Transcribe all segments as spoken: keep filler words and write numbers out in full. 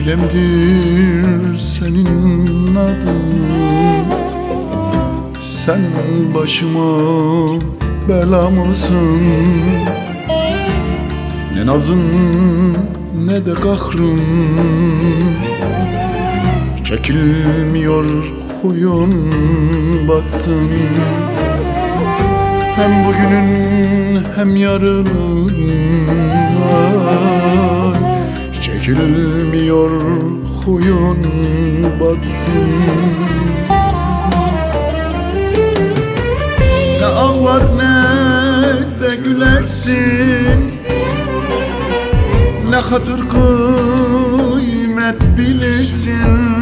Çilemdir senin adın, sen başıma bela mısın? Ne nazın ne de kahrın, çekilmiyor huyun batsın. Hem bugünün hem yarının ay, çekilmiyor huyun batsın. Ne ağlar ne de gülersin, ne hatır kıymet bilirsin.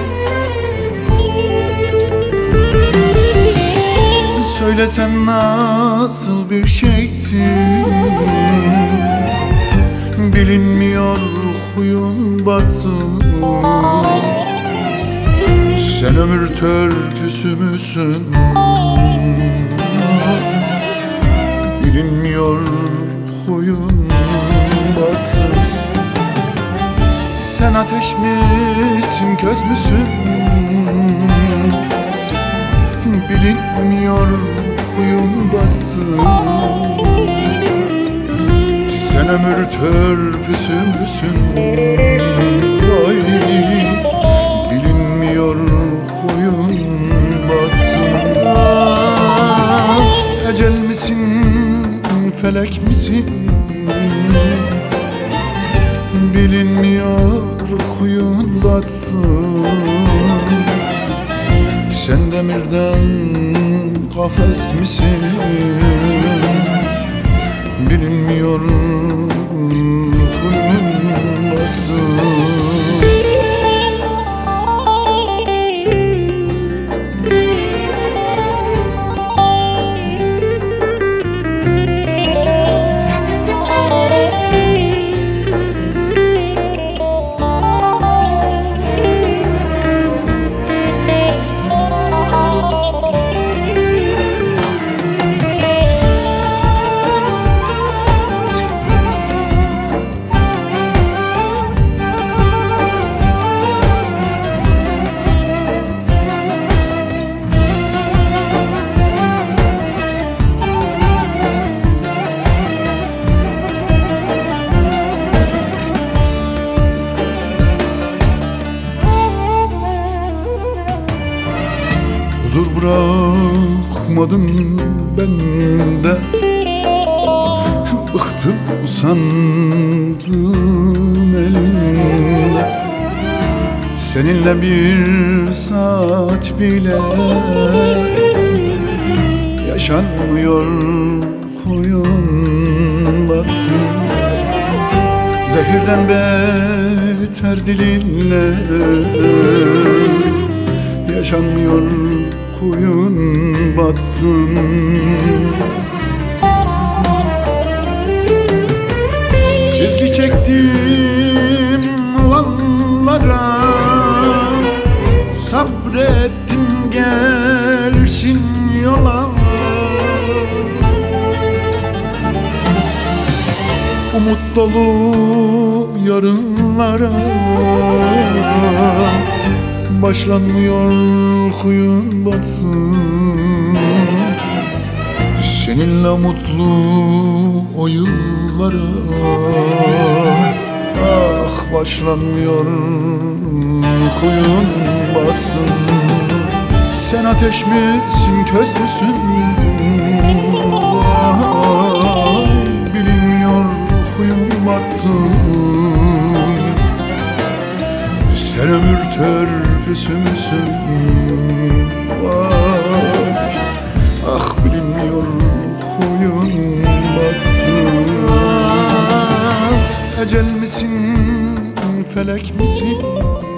Söylesen nasıl bir şeysin, bilinmiyor huyun batsın. Sen ömür törpüsü müsün? Bilinmiyor huyun batsın. Sen ateş misin, köz müsün? Bilinmiyor huyun batsın. Sen ömür törpüsü müsün? Ay, bilinmiyor huyun batsın. Ah, ecel misin, felek misin? Bilinmiyor huyun batsın. Sen demirden kafes misin? Bilinmiyor huyun batsın. Huzur bırakmadın bende, bıktım usandım elinde. Seninle bir saat bile yaşanmıyor huyun batsın. Zehirden beter dilinle yaşanmıyor huyun batsın. Çizgi çektim olanlara, sabrettim gelsin yola. Umut dolu yarınlara başlanmıyor huyun batsın. Seninle mutlu o yıllara ah başlanmıyor huyun batsın. Sen ateş misin, köz müsün? Ah, bilinmiyor huyun batsın. Sen ömür törpüsü müsün? Ah, ah bilinmiyor huyun batsın. Ah, ecel misin, felek misin?